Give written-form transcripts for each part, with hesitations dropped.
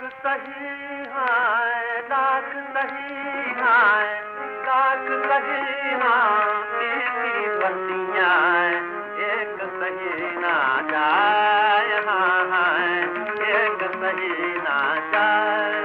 सही है लाख सही है लाख सही की बंदियाँ एक सही ना जाए एक सही ना जाए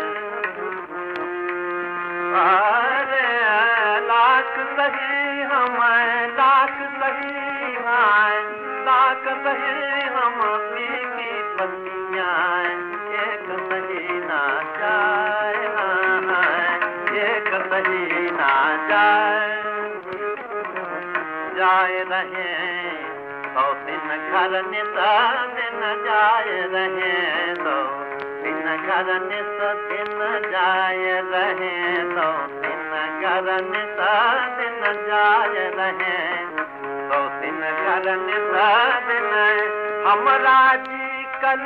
अरे लाख सही हम लाख सही है लाख सही हम की बंदियाँ एक सही ना जाए एक सही ना जाए रहे तो दिन घर नित दिन जाए रहे तो दिन घर नित दिन जाए रहे तो दिन घर नित दिन जाए रहे तो दिन घर नित दिन हमरा जी कल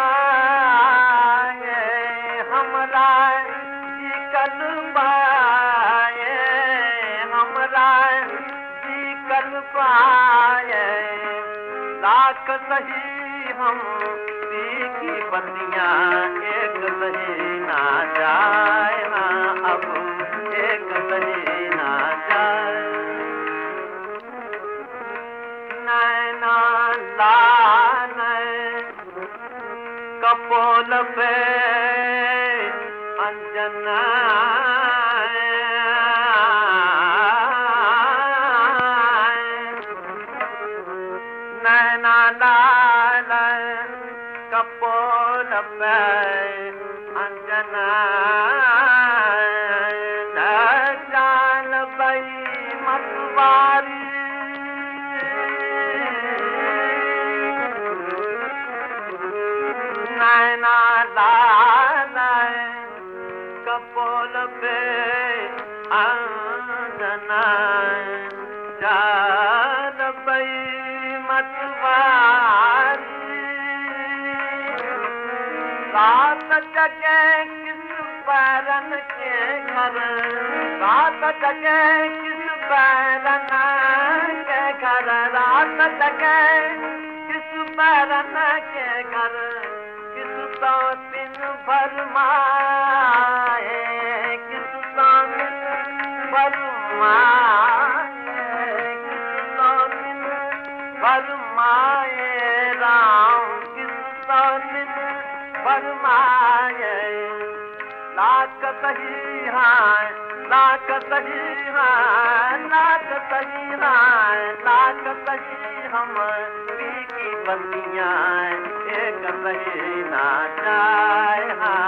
पाए हमरा जी कल पाए हमरा जी कल पाए लाख सही हम की बंदियाँ एक सही ना जाए अब एक सही ना जाए नैना लाल कपोल पे अंजना नैना लाल कपोल पे अंजना जान बई मतवारी नैना लाल कपोल पे अंजना जान बई मतवारी रात जगे किस बैरन के घर रात जगे किस बैरन के घर रात जगे किस बैरन के घर किस तो दिन भर माए किस तो दिन भर माए किस तो दिन भर माए राम किस तो दिन भर माए लाख सही है लाख सही है लाख सही है लाख सही हम की बंदियाँ एक सही ना जाए